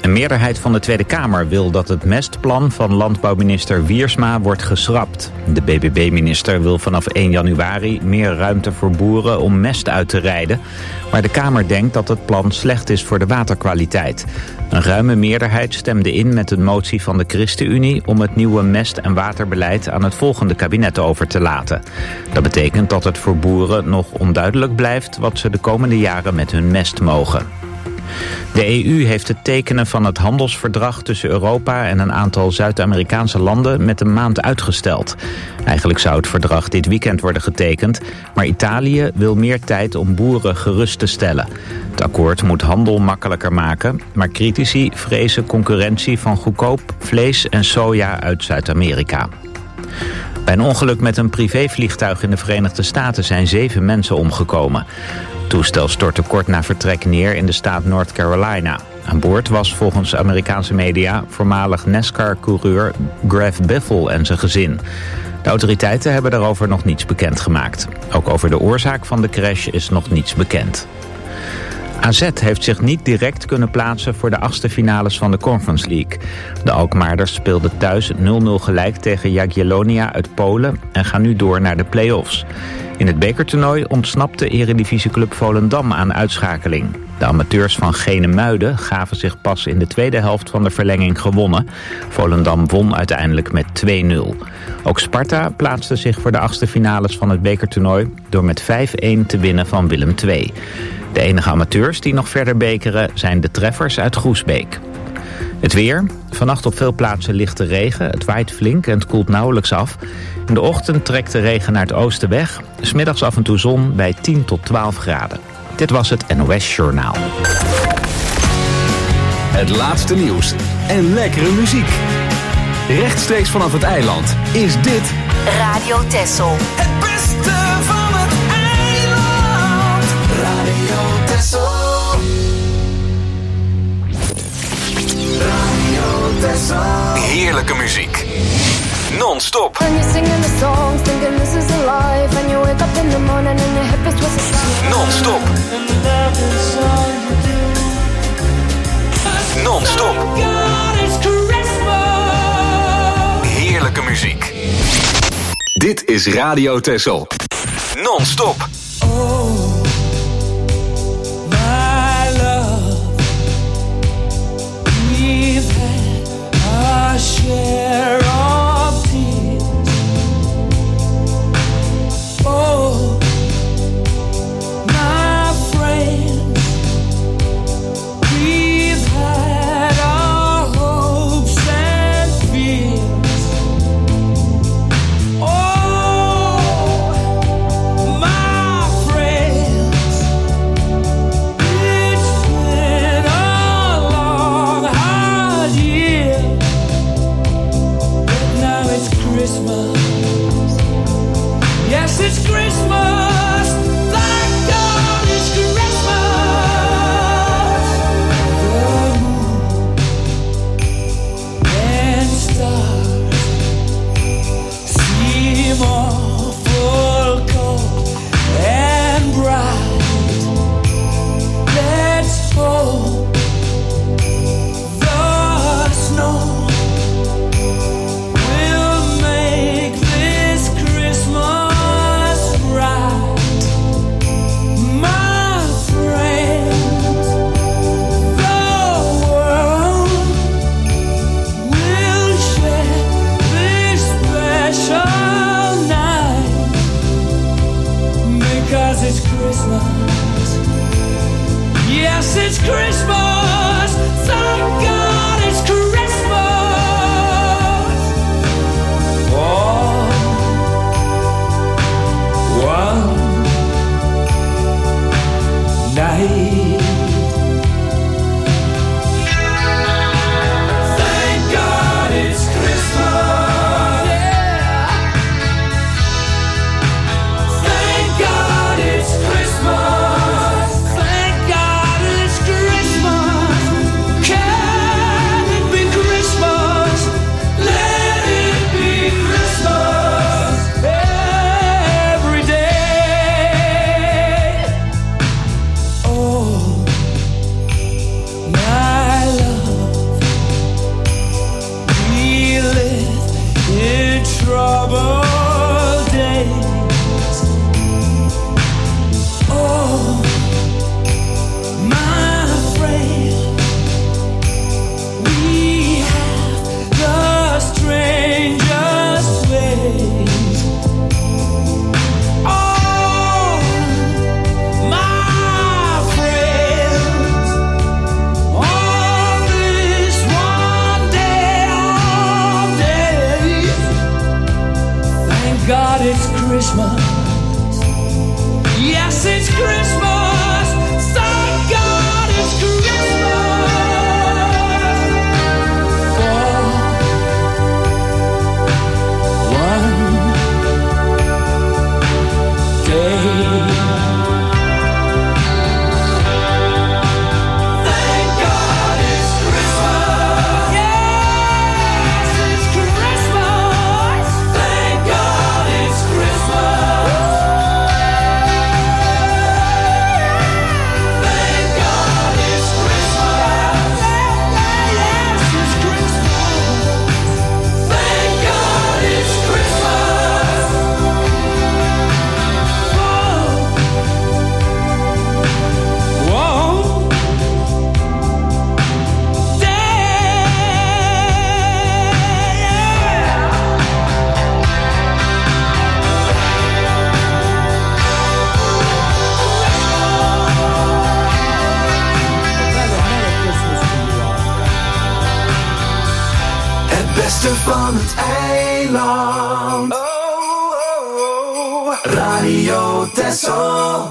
Een meerderheid van de Tweede Kamer wil dat het mestplan van landbouwminister Wiersma wordt geschrapt. De BBB-minister wil vanaf 1 januari meer ruimte voor boeren om mest uit te rijden. Maar de Kamer denkt dat het plan slecht is voor de waterkwaliteit. Een ruime meerderheid stemde in met een motie van de ChristenUnie om het nieuwe mest- en waterbeleid aan het volgende kabinet over te laten. Dat betekent dat het voor boeren nog onduidelijk blijft wat ze de komende jaren met hun mest mogen. De EU heeft het tekenen van het handelsverdrag tussen Europa en een aantal Zuid-Amerikaanse landen met een maand uitgesteld. Eigenlijk zou het verdrag dit weekend worden getekend, maar Italië wil meer tijd om boeren gerust te stellen. Het akkoord moet handel makkelijker maken, maar critici vrezen concurrentie van goedkoop vlees en soja uit Zuid-Amerika. Bij een ongeluk met een privévliegtuig in de Verenigde Staten zijn 7 mensen omgekomen. Het toestel stortte kort na vertrek neer in de staat North Carolina. Aan boord was volgens Amerikaanse media voormalig NASCAR-coureur Graf Biffle en zijn gezin. De autoriteiten hebben daarover nog niets bekendgemaakt. Ook over de oorzaak van de crash is nog niets bekend. AZ heeft zich niet direct kunnen plaatsen voor de 8e finales van de Conference League. De Alkmaarders speelden thuis 0-0 gelijk tegen Jagiellonia uit Polen en gaan nu door naar de play-offs. In het bekertoernooi ontsnapte eredivisieclub Volendam aan uitschakeling. De amateurs van Genemuiden gaven zich pas in de tweede helft van de verlenging gewonnen. Volendam won uiteindelijk met 2-0. Ook Sparta plaatste zich voor de 8e finales van het bekertoernooi door met 5-1 te winnen van Willem II. De enige amateurs die nog verder bekeren zijn de Treffers uit Groesbeek. Het weer. Vannacht op veel plaatsen lichte regen. Het waait flink en het koelt nauwelijks af. In de ochtend trekt de regen naar het oosten weg. 's Middags af en toe zon bij 10 tot 12 graden. Dit was het NOS Journaal. Het laatste nieuws en lekkere muziek. Rechtstreeks vanaf het eiland is dit Radio Texel. Het beste van het eiland. Radio Texel. Radio Texel. heerlijke muziek. Non-stop. Non-stop. Non-stop. Heerlijke muziek. Dit is Radio Texel. Non-stop. Oh, my love. We've had our share of tears. Oh, my friend. We've had our hopes and fears. Oh, my friend. beste van het eiland. Oh, oh, oh. Radio Texel.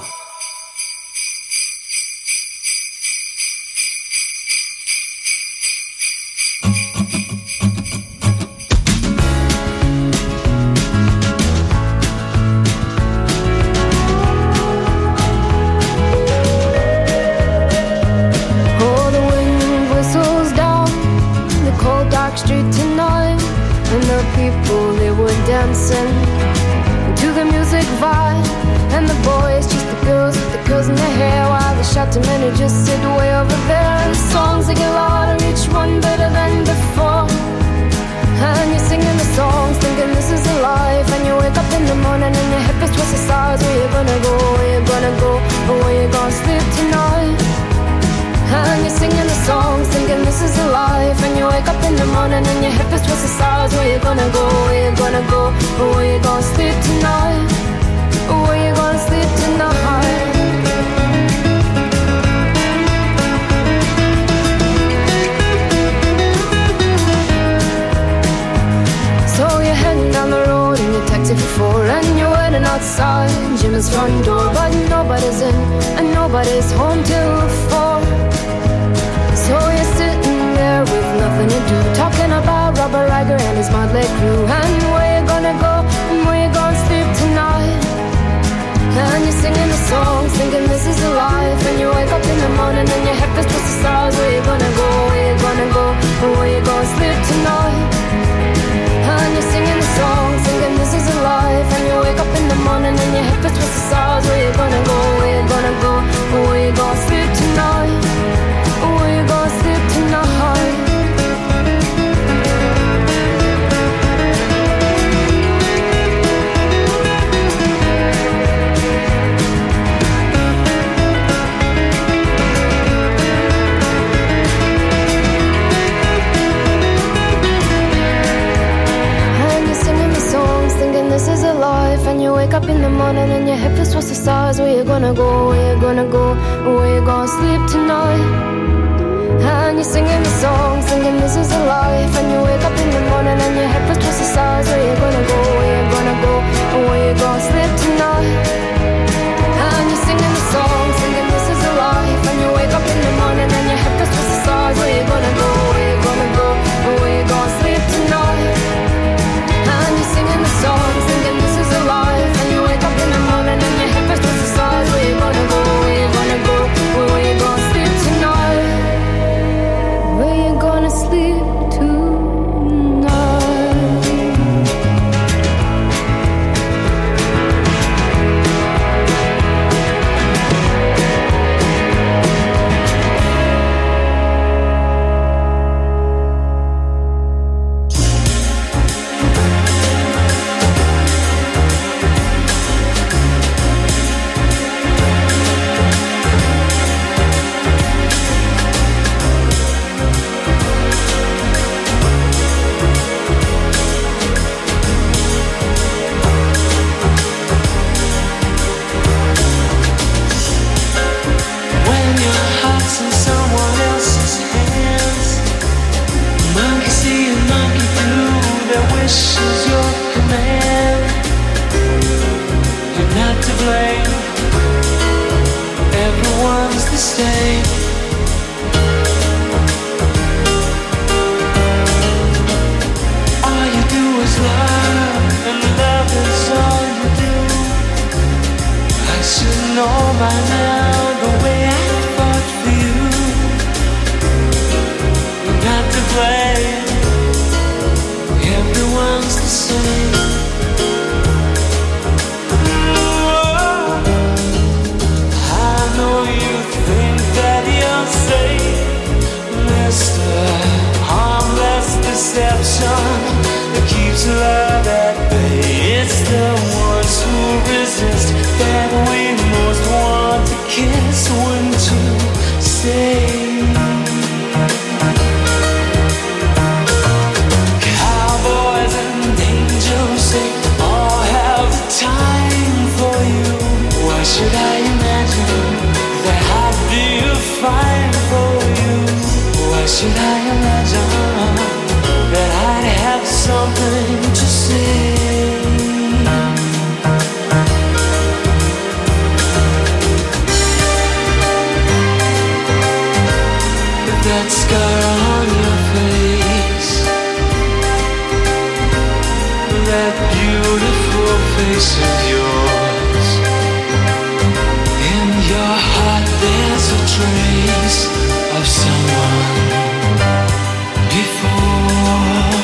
Dancing to the music vibe, and the boys, just the girls with the curls in their hair, while the shouting men who just sit way over there. And the songs they get louder, each one better than before. And you're singing the songs, thinking this is a life. And you wake up in the morning and your hip is twisted sides. Where you gonna go? Where you gonna go? Or where you gonna sleep tonight? And you're singing the songs, thinking this is a life. And you wake up in the morning and your hip is twisted sides. Where you gonna go? Where you gonna go? Or where you gonna sleep tonight? Or where you gonna sleep tonight? So you're heading down the road in your taxi for 4, and you're waiting outside Jim's front door, but nobody's in and nobody's home till 4. So you're sitting there with nothing to do, talking about Robert Riger and his motley crew, and where you gonna go and where you gonna sleep tonight. And you're singing the songs, thinking this is a life. And you wake up in the morning and your head is twisted stars. Where you gonna go, where you gonna go, and where you gonna sleep tonight. And you're singing the songs, thinking this is a life. And you wake up in the morning and your hip is twisted stars. Where you gonna go, where you gonna go, and where you gonna sleep tonight. Where you gonna sleep tonight. This is a life, and you wake up in the morning and your hip is towards the stars. Where you gonna go, where you gonna go, where you gonna sleep tonight. And you're singing the songs, thinking this is a life. And you wake up in the morning and your hip is towards the stars. Where you gonna go, where you gonna go, where you gonna sleep tonight. And you're singing the songs, thinking this is a life. And you wake up in the morning and your hip is towards the stars. Where you gonna go, where you gonna go, where you gonna sleep tonight. And you're singing the songs, thinking this is a life. And you wake up in the morning and your hip is twisted the stars. Where you gonna go, where you gonna go, where you gonna sleep tonight. Where you gonna sleep tonight. Should I imagine that I'd have something to say. That scar on your face, that beautiful face of yours. In your heart there's a trace of someone before.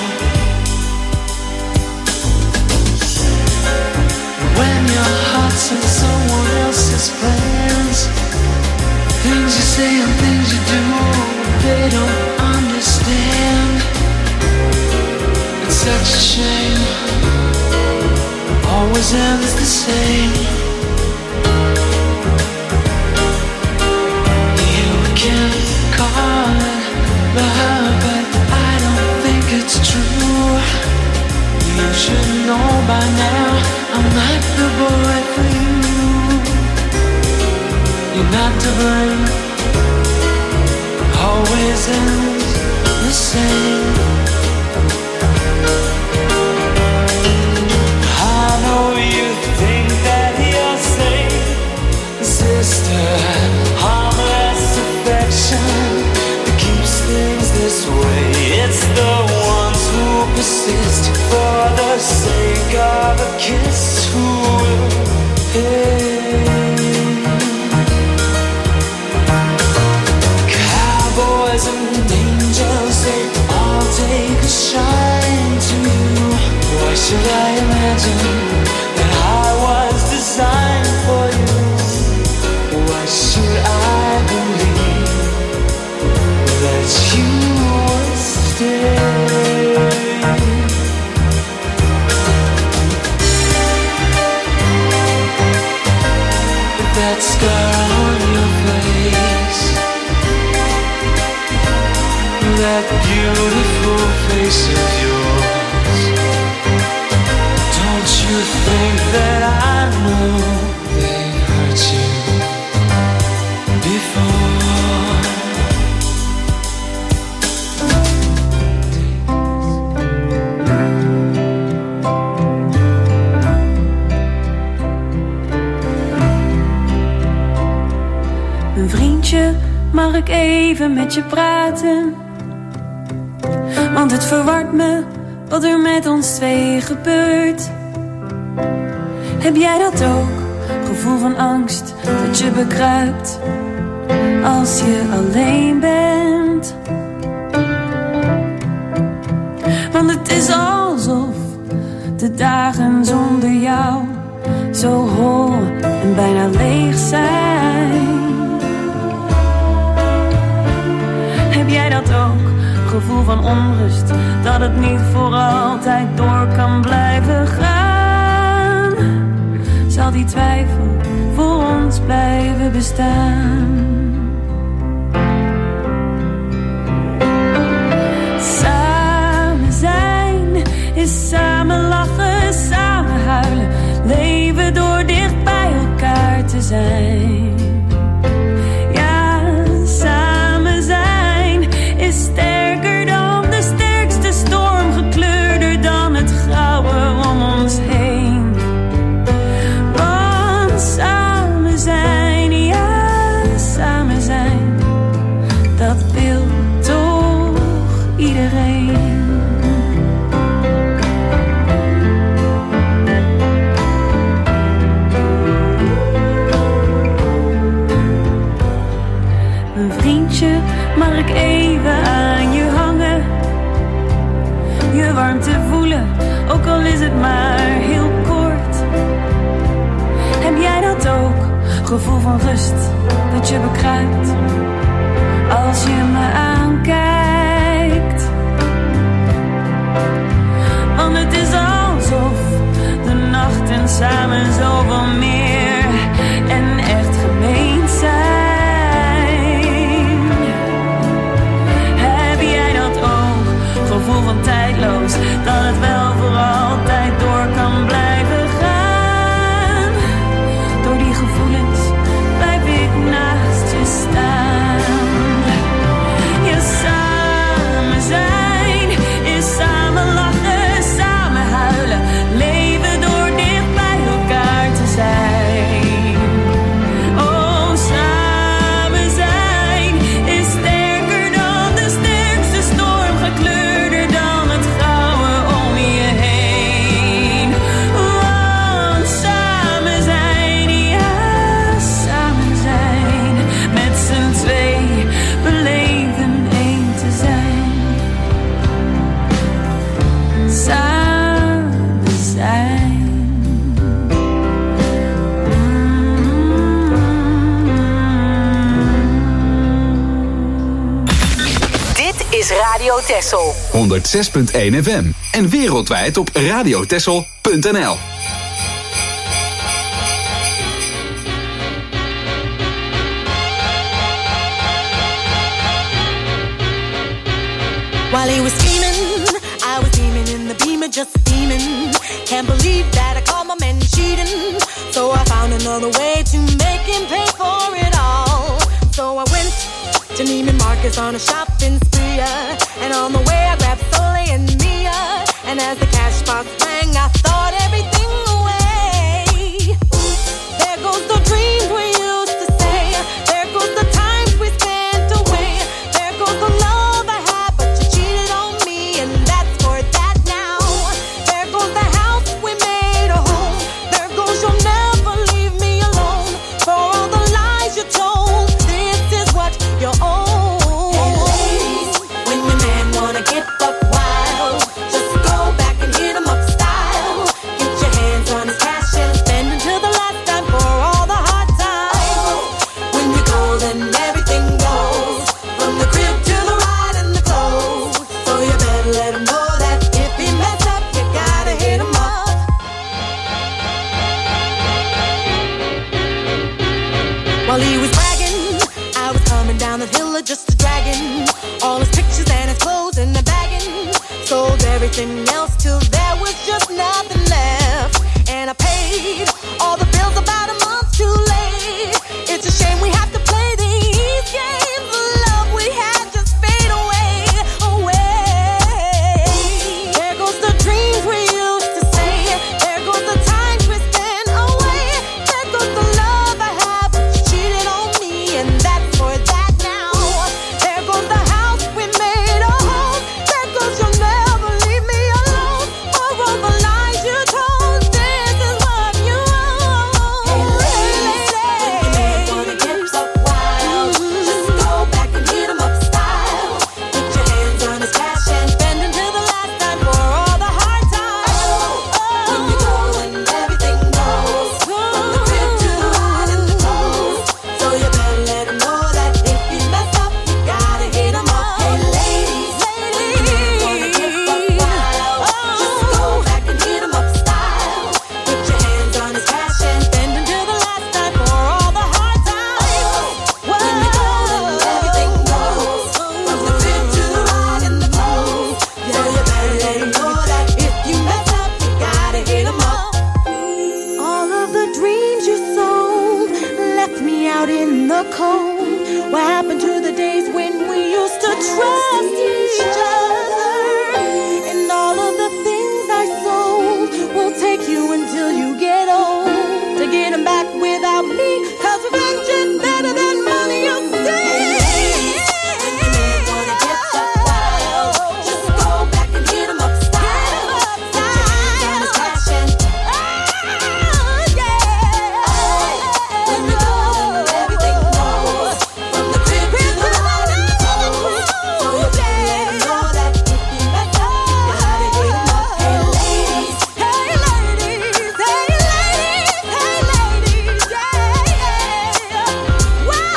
When your heart's in someone else's plans, things you say and things you do, they don't understand. It's such a shame, always ends the same. You can call it love, but I don't think it's true. You should know by now, I'm not the boy for you. You're not to blame, always ends the same. I know you think that you're safe, sister. Harmless affection that keeps things this way. It's the ones who persist for the sake of a kiss who will pay. Boys and angels, they all take a shine to you. Why should I imagine that I was designed for you? Why should I believe that you would stay? That scar on your face, that beautiful face of yours. Don't you think that I know they've hurt you before? Mijn vriendje, mag ik even met je praten? Want het verwart me wat er met ons twee gebeurt. Heb jij dat ook? Gevoel van angst dat je bekruipt als je alleen bent. Want het is alsof de dagen zonder jou zo hol en bijna leeg zijn. Heb jij dat ook? Gevoel van onrust, dat het niet voor altijd door kan blijven gaan. Zal die twijfel voor ons blijven bestaan? Samen zijn is samen lachen, samen huilen. Leven door dicht bij elkaar te zijn. Ja, samen zijn is sterker dan de sterkste storm, gekleurder dan het grauwe om ons heen. Want samen zijn, ja, samen zijn, dat wil toch iedereen. Mijn vriendje, mag ik even aan je hangen? Je warmte voelen, ook al is het maar heel kort. Heb jij dat ook? Gevoel van rust, dat je bekruipt als je me aankijkt. Want het is alsof de nachten samen zoveel meer en echt gemeen zijn. Gevoel van tijdloos, dat het wel voor altijd door kan blijven gaan. Door die gevoelens blijf ik naast je staan. Je samen Radio Texel. 106.1 FM. En wereldwijd op radiotexel.nl. While he was scheming, I was beaming in the beamer, just steaming. Can't believe that I caught my man cheating. So I found another way to make him pay for it all. So I went to Neiman Marcus on a shopping spree. And on the way I grabbed Soleil and Mia. And as the cash box rang, I thought everything away. There goes the dreams we used to say. There goes the times we spent away. There goes the love I had, but you cheated on me, and that's for that now. There goes the house we made a home. There goes you'll never leave me alone. For all the lies you told, this is what you own. Hey ladies, when your man wanna get buck wild, just go back and hit him up style. Get your hands on his cash and spend until the last time for all the hard times. When you go, then everything goes, from the crib to the ride and the clothes. So you better let him know that if he mess up, you gotta hit him up. While he was bragging, I was coming down the hill of just a dragon. All his pictures and his clothes in the bagging. Sold everything else till there was just nothing left. And I paid all the bills about a month too late. It's a shame we have to play these games. The love we had just fade away, away. There goes the dreams we used to say. There goes the times we spent away. There goes the love I had, but you cheated on me, and that's for that now. There goes the house we made a home. There goes you'll never leave me alone. For all the lies you told, this is what you own. Hey ladies, when your man wanna get buck wild, just go back and hit him up style. Get your hands on his cash and spend until the last time for all the hard times. When you go and everything goes, from the crib to the ride and the clothes. So you better let him know that if you mess up, you gotta hit him up. Hey ladies, when your man wanna get buck wild, just go back and hit him up style. Get your hands on his cash and spend until the last time for all the hard times. When you go and everything goes, from the crib to the ride and the clothes. So you better let him know that if you mess up, you gotta hit him up. All of the dreams you sold left me out in the cold. What happened to the days when we used to trust each other? And all of the things I sold will take you until you get old to get them back without me. 'Cause revenge is better than money, you say. When your man wanna get buck wild, just go back and hit him up style. Get your hands on his cash and when you go, then everything goes, from the crib to the ride and the clothes. So you better let him know that if you mess up, you gotta hit him up. Hey ladies, hey ladies, hey ladies, hey ladies, yeah. Whoa,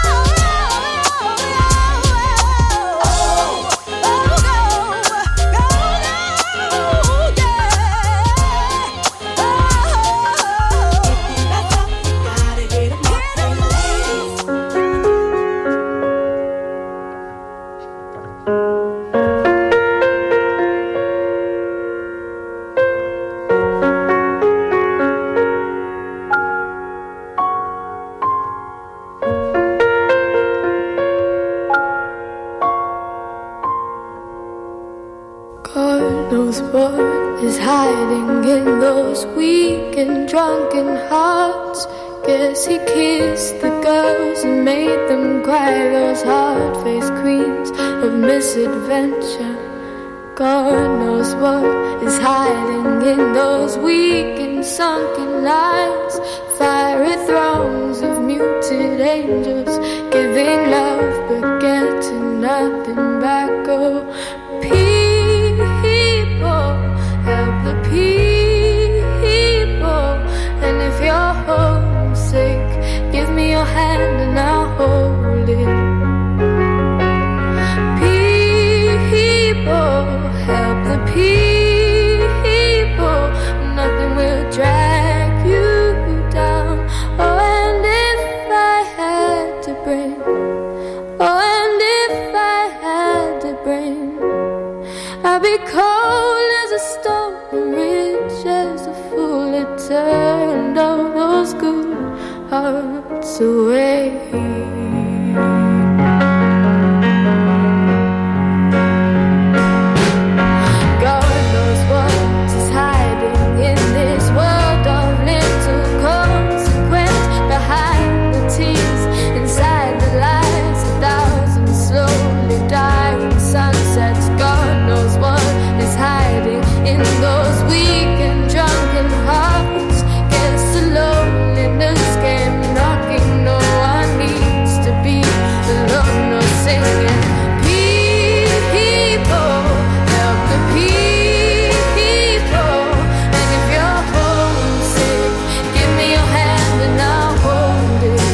God knows what is hiding in those weak and drunken hearts. Guess he kissed the girls and made them cry, those hard-faced queens of misadventure. God knows what is hiding in those weak and sunken lines. Fiery throngs of muted angels, giving love but getting nothing back. Oh, people, help the people. And if you're homesick, give me your hand and I'll hold it. People, I'd be cold as a stone and rich as a fool. It turned all those good hearts away. God knows what is hiding in this world of little consequence. Behind the tears, inside the lies, 1,000 slowly dying sunsets. God knows what is hiding in those weak and drunken hearts. Guess the loneliness came knocking. No one needs to be alone. No singing. People, help the people. And if you're homesick, give me your hand and I'll hold it.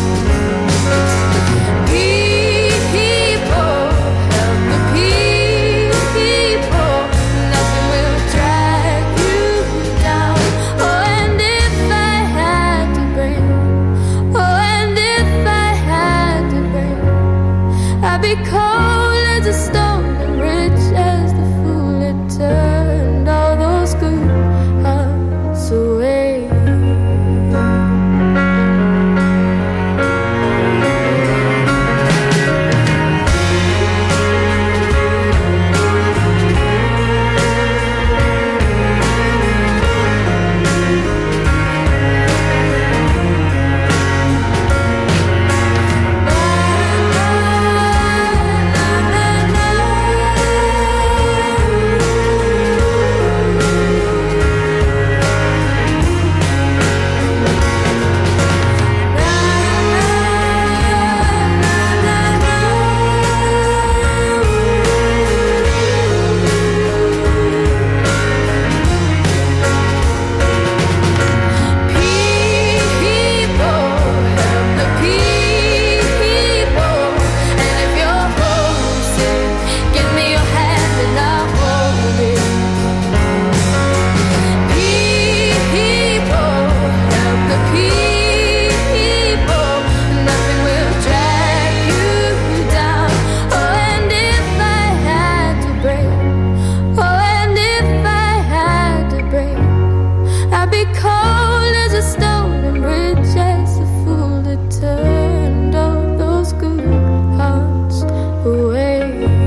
People, help the people. Nothing will drag you down. Oh, and if I had to bring, oh, and if I had to bring, I'd be cold as a stone and rich as the fool. It turned all those good hearts away. People, help the people. And if you're homesick, give me your hand and I'll hold it. People, help the people. Nothing will drag you down. Oh, and if I had to break, oh, and if I had to break, I'd be cold as a stone and rich as a fool. That turned all those good hearts away.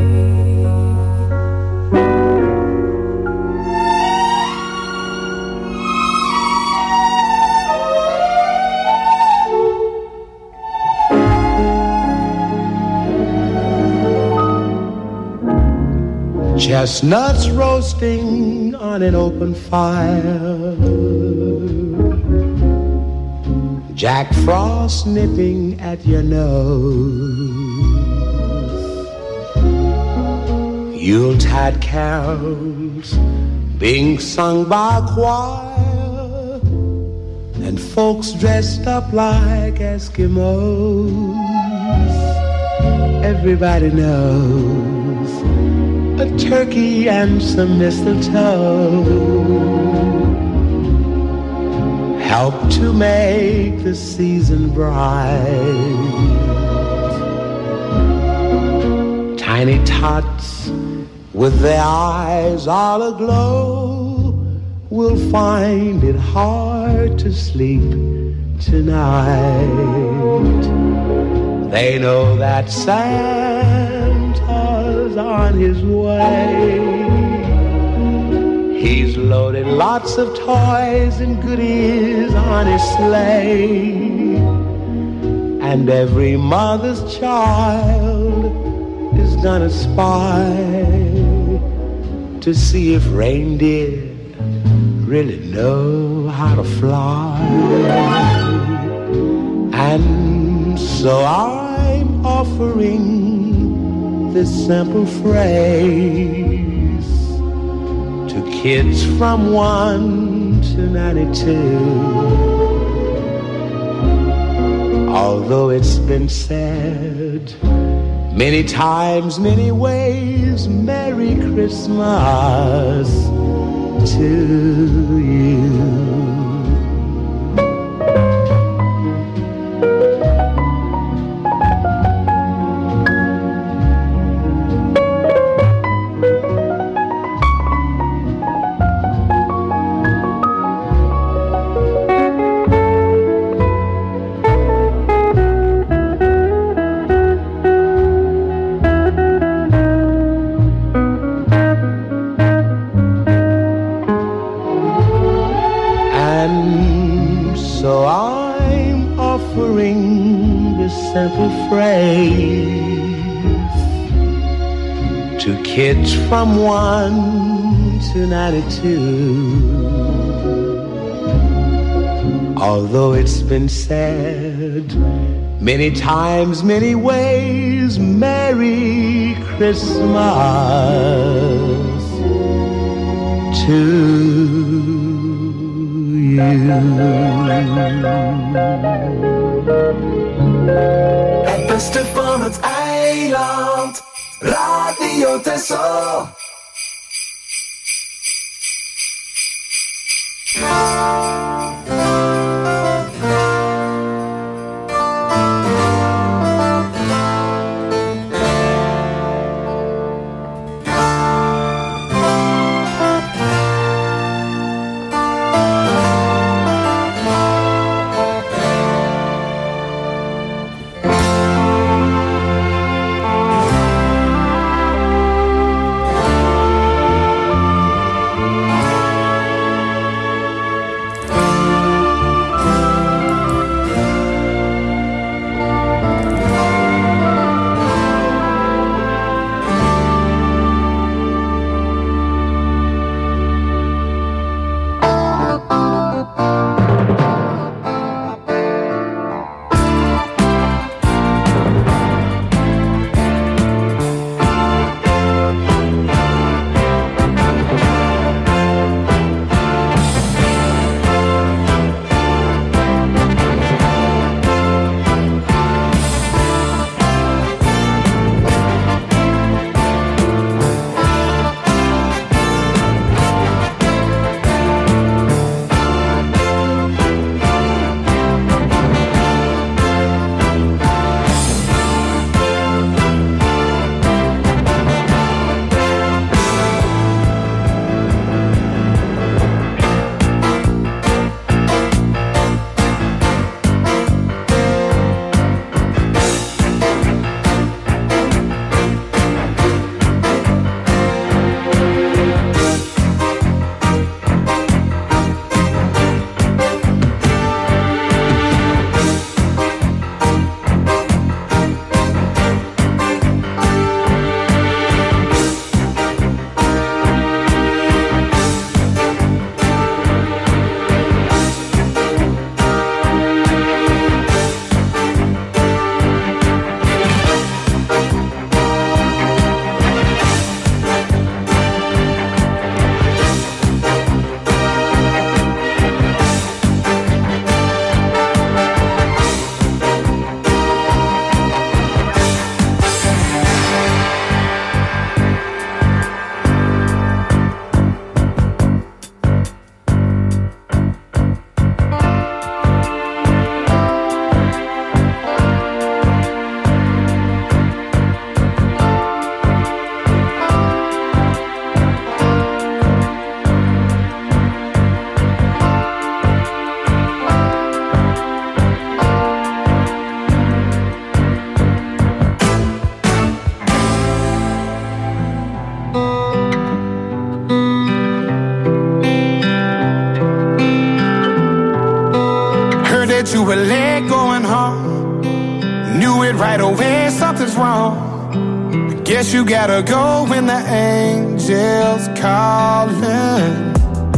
Chestnuts roasting on an open fire, Jack Frost nipping at your nose, Yuletide carols being sung by a choir, and folks dressed up like Eskimos. Everybody knows a turkey and some mistletoe help to make the season bright. Tiny tots with their eyes all aglow will find it hard to sleep tonight. They know that Santa's on his way. He's loaded lots of toys and goodies on his sleigh, and every mother's child is gonna spy to see if reindeer really know how to fly. And so I'm offering this simple phrase to kids from 1 to 92. Although it's been said many times, many ways, Merry Christmas to you. simple phrase to kids from 1 to 92. Although it's been said many times, many ways, Merry Christmas to you. Het beste van het eiland, Radio Texel. You were late going home. Knew it right away, something's wrong. Guess you gotta go when the angels calling.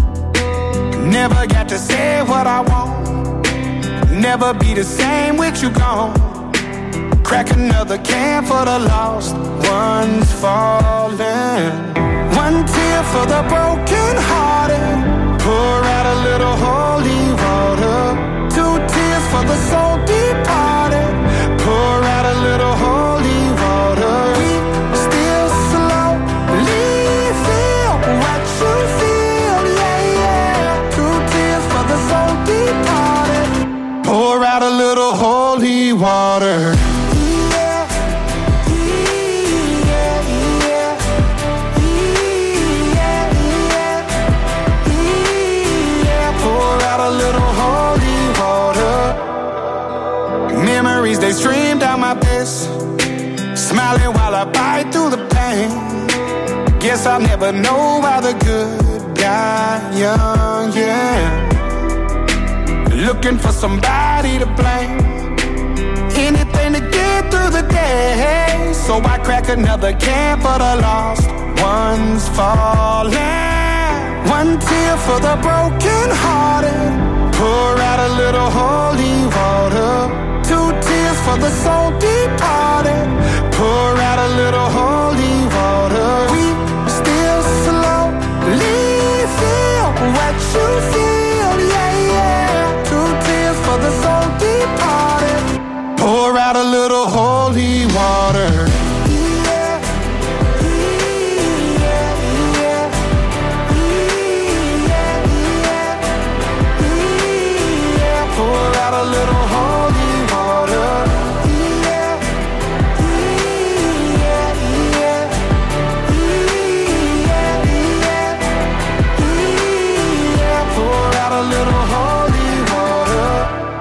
Never got to say what I want. Never be the same with you gone. Crack another can for the lost ones falling. One tear for the broken hearted. Pour out a little holy water. Two tears for the soul departed. Pour out a little holy water. We still slowly feel what you feel, yeah, yeah. Two tears for the soul departed. Pour out a little holy water. Memories, they stream down my face. Smiling while I bite through the pain. Guess I'll never know why the good die young, yeah. Looking for somebody to blame. Anything to get through the day. So I crack another can for the lost ones falling. One tear for the broken hearted. Pour out a little holy water. Two tears for the soul departed. Pour out a little holy water. We still slowly feel what you feel, yeah, yeah. Two tears for the soul departed. Pour out a little holy water. A little holy water. Pour out a little holy water.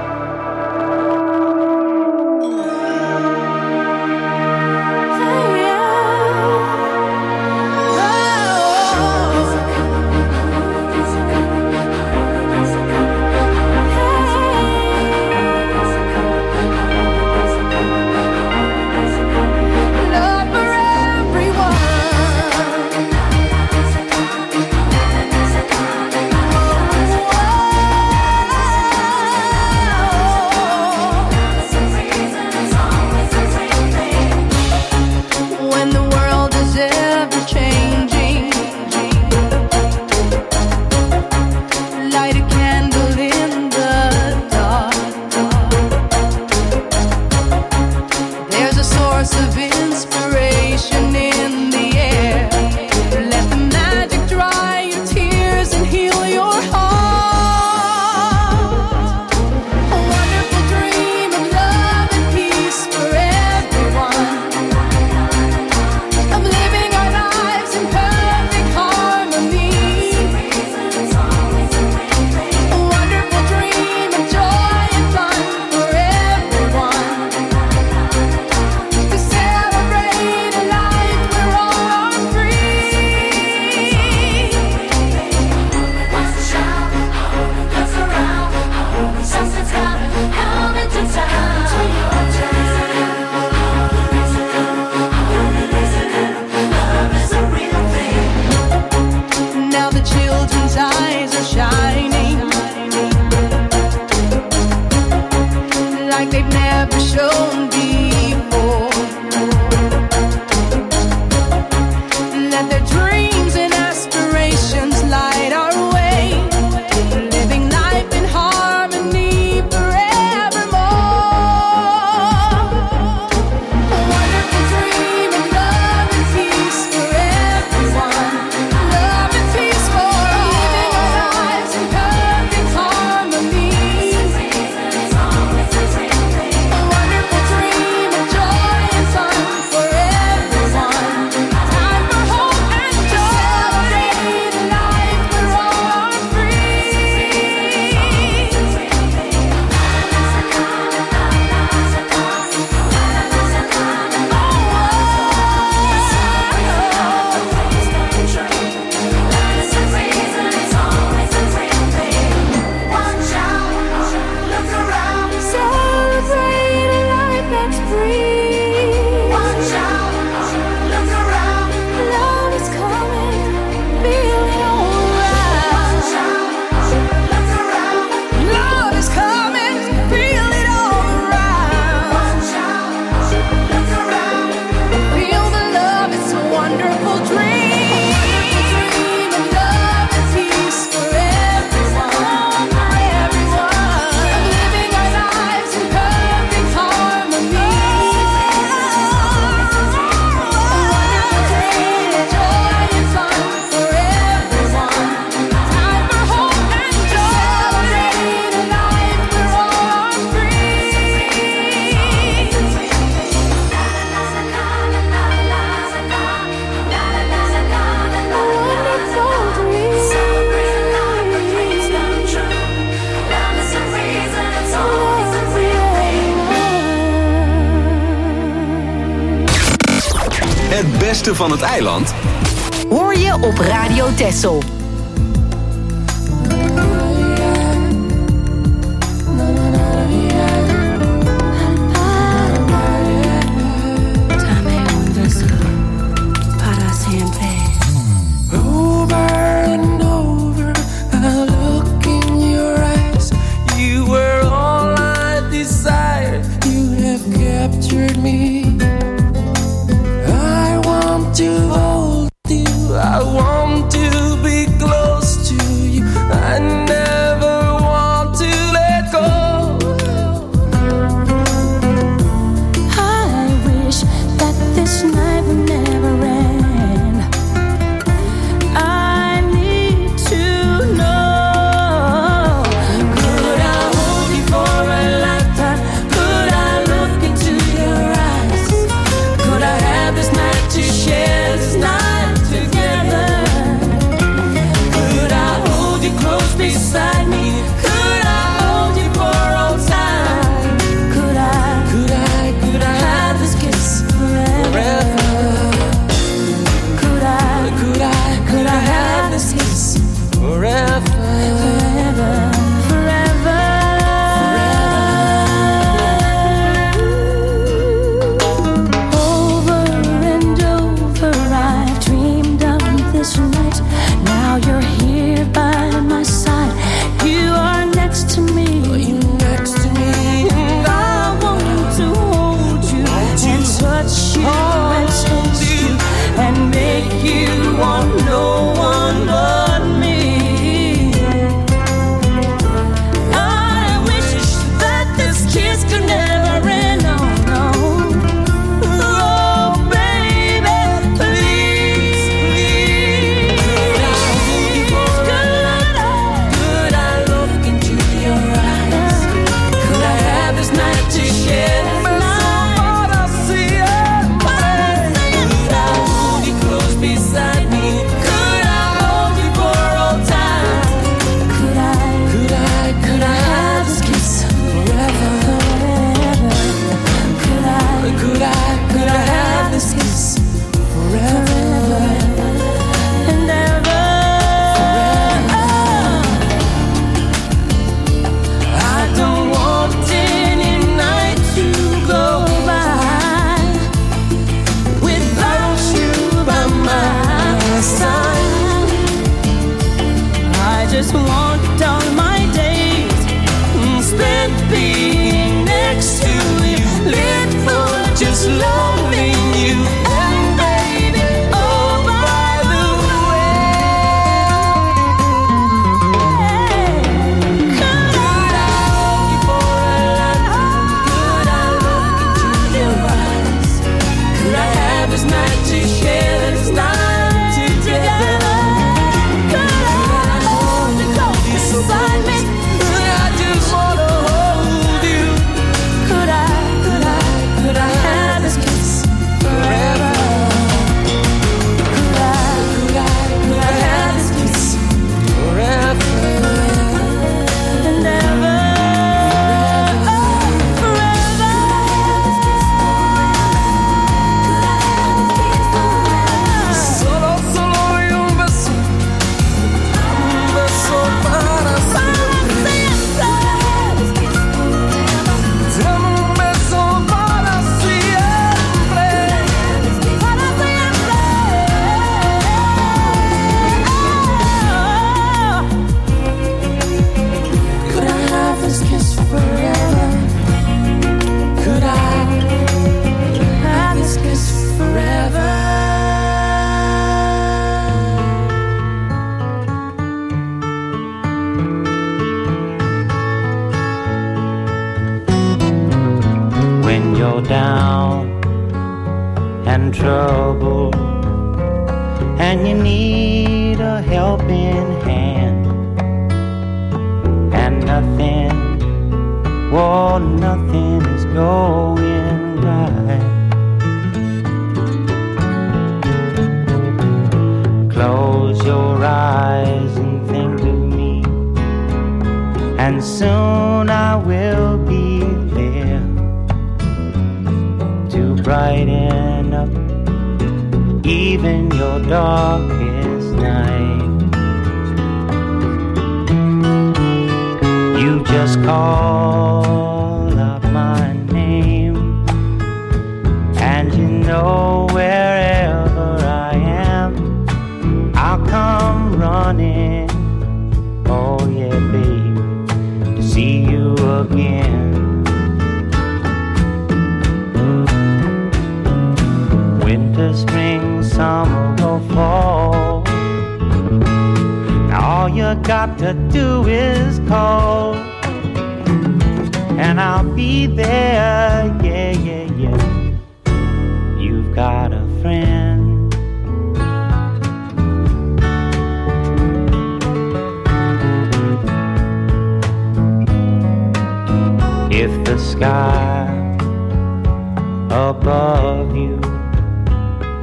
Het beste van het eiland hoor je op Radio Texel. beside me? Could I hold you for all time? Could I have this kiss forever? Could I have this kiss forever?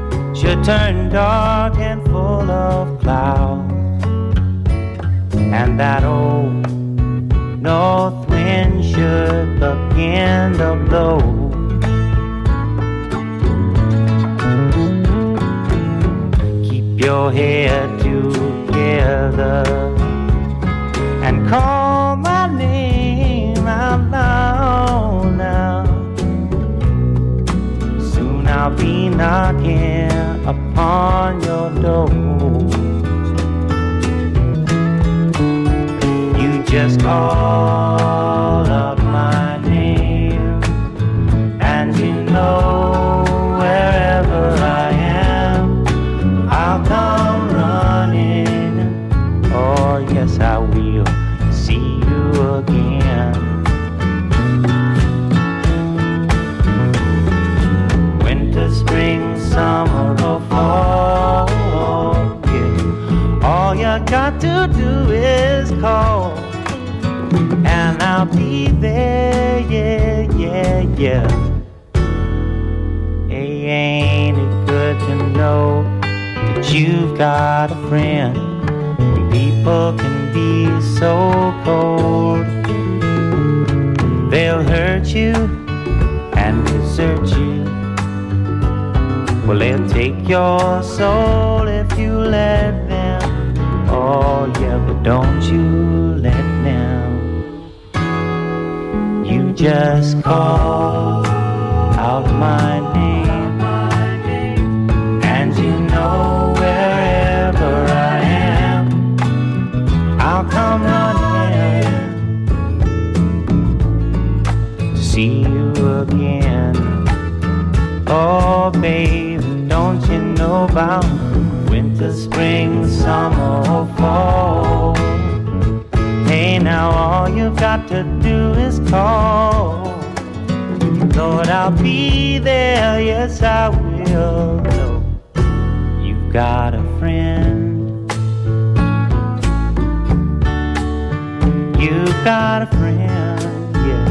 Turn dark and full of clouds, and when that old north wind should begin to blow. Keep your head together and call my name out loud now. Soon I'll be knocking upon your door. You just call up my name, and you know wherever I am, I'll come running. Oh yes, I will see you again. Winter, spring, summer or fall, yeah. All you got to do is call, and I'll be there, yeah, yeah, yeah. Hey, ain't it good to know that you've got a friend when people can be so cold? They'll hurt you and desert you. Well, they'll take your soul if you let them. Oh yeah, but don't you let them. You just call out my name, and you know wherever I am, I'll come running to see you again. Oh baby, don't you know about winter, spring, summer or fall? Hey, now all you've got to do is call. Lord, I'll be there, yes I will. No, you've got a friend. You've got a friend, yeah.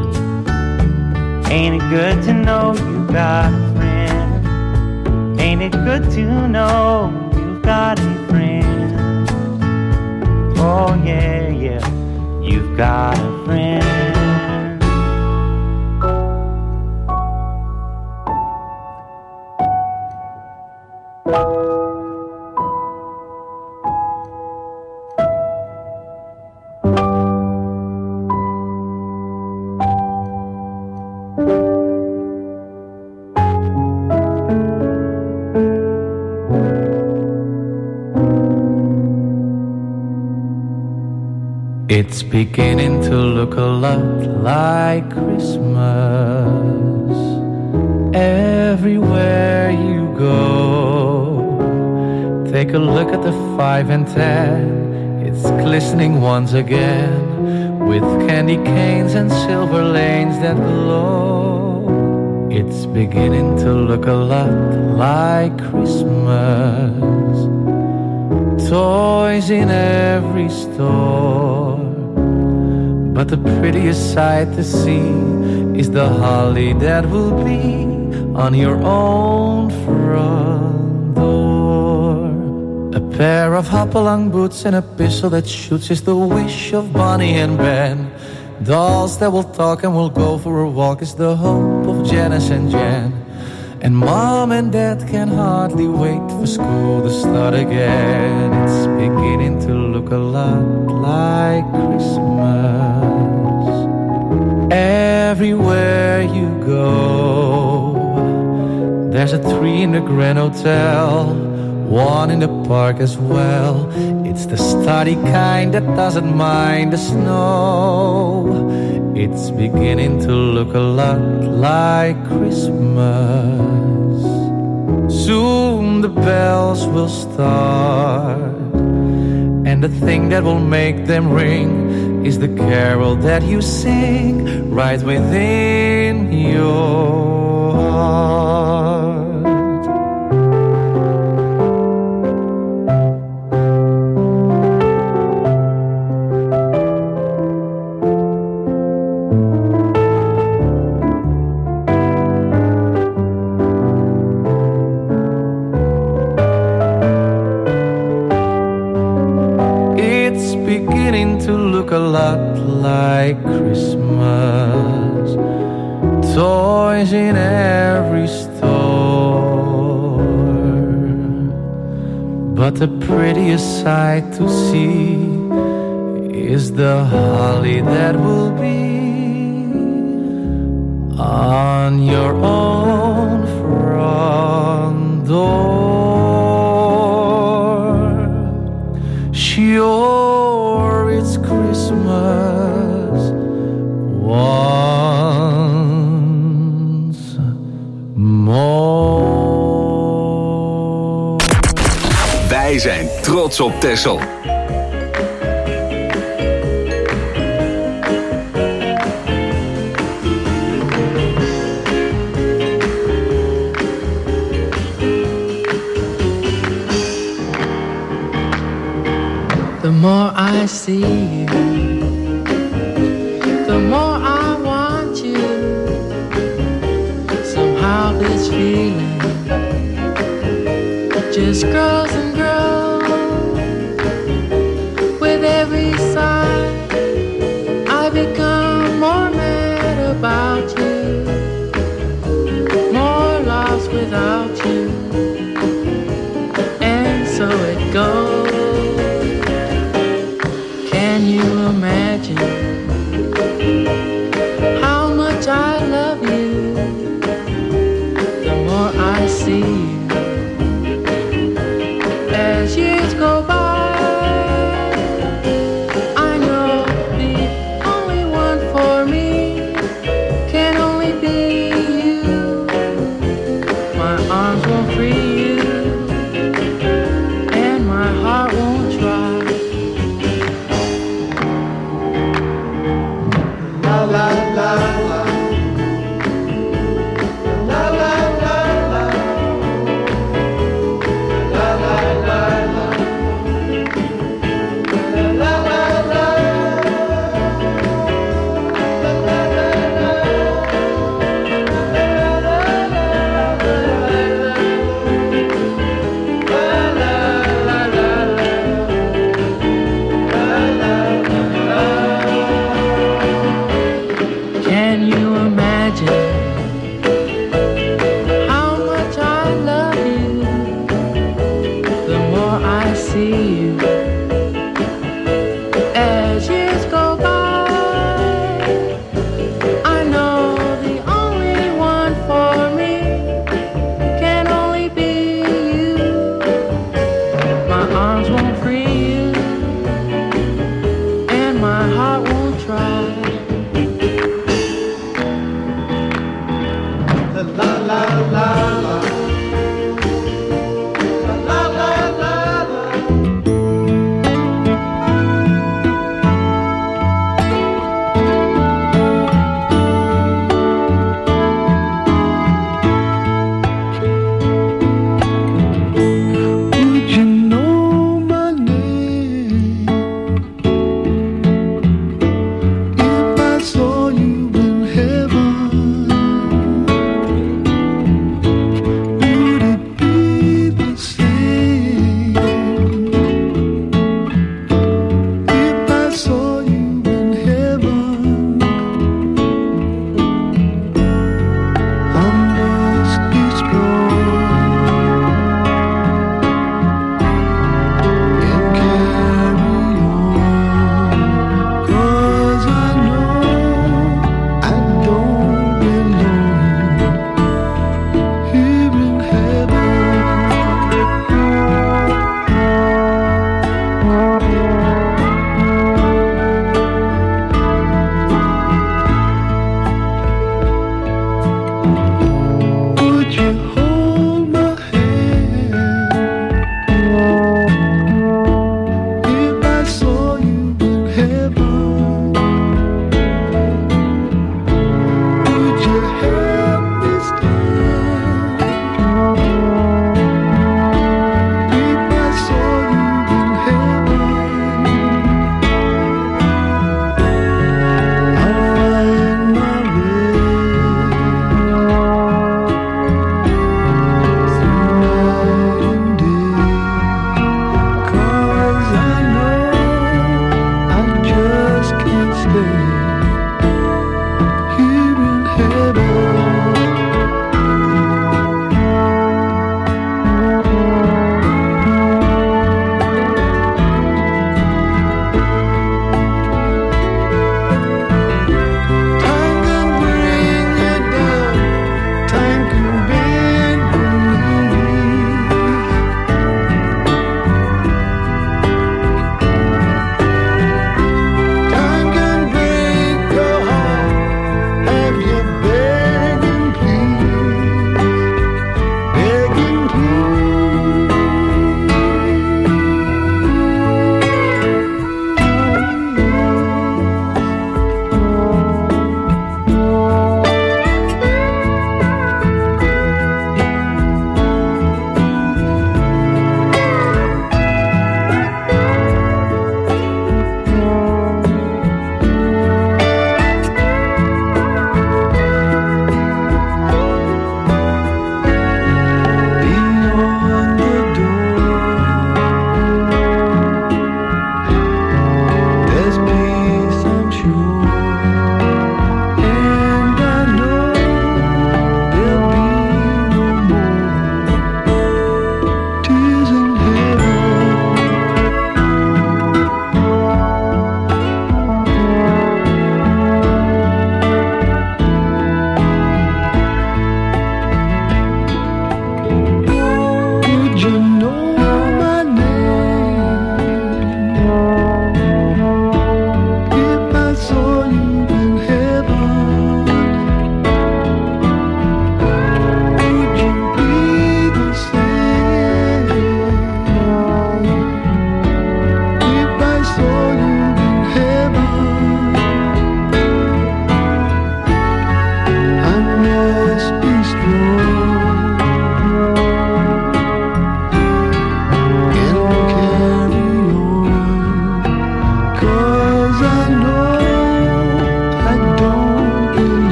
Ain't it good to know you've got a friend? Ain't it good to know you've got a friend? Oh yeah, yeah, you've got a friend. It's beginning to look a lot like Christmas everywhere you go. Take a look at the 5 and 10. It's glistening once again with candy canes and silver lanes that glow. It's beginning to look a lot like Christmas. Toys in every store, but the prettiest sight to see is the holly that will be on your own front door. A pair of hopalong boots and a pistol that shoots is the wish of Bonnie and Ben. Dolls that will talk and will go for a walk is the hope of Janice and Jan. And Mom and Dad can hardly wait for school to start again. It's beginning to look a lot like Christmas everywhere you go. There's a tree in the Grand Hotel, one in the park as well. It's the sturdy kind that doesn't mind the snow. It's beginning to look a lot like Christmas. Soon the bells will start, and the thing that will make them ring is the carol that you sing right within your heart. beginning to look a lot like Christmas. Toys in every store, but the prettiest sight to see is the holly that will be on your own front door. Sure, it's Christmas once more. Wij zijn trots op Texel. The more I see you, the more I want you. Somehow this feeling just grows and grows. With every sigh, I become more mad about you, more lost without you, and so it goes. Can you imagine how much I love you? The more I see you, as years go by, I know the only one for me can only be you. My arms won't free you, and my heart won't try.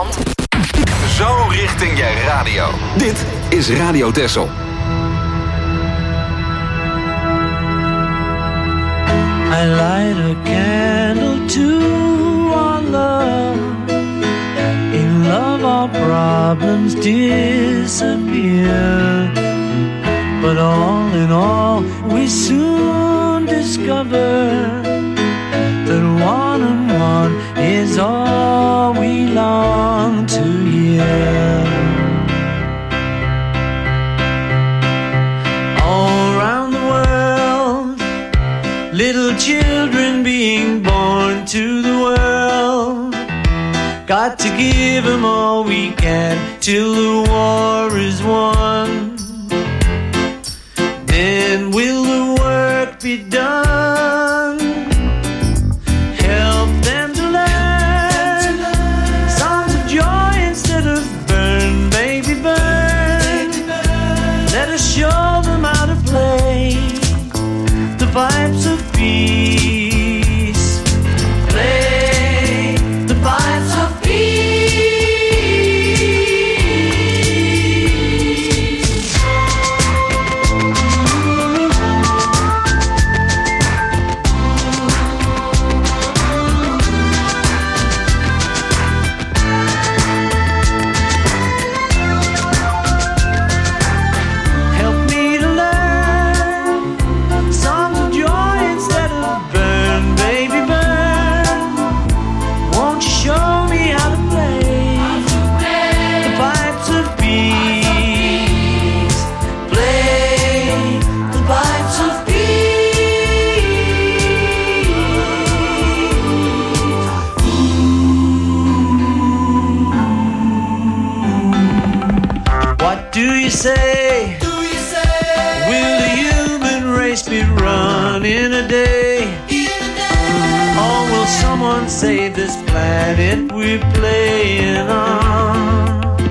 eiland. Zo richting je radio. Dit is Radio Texel. I light a candle to our love. In love our problems disappear. But all in all we soon discover that one and one is all we long to hear. All around the world, little children being born to the world. Got to give them all we can till the war is won. Then will the work be done? Help them to learn songs of joy instead of burn, baby, burn. Let us show them how to play the pipes of peace. Play the pipes of peace. Say, will the human race be run in a day? Or will someone save this planet we're playing on?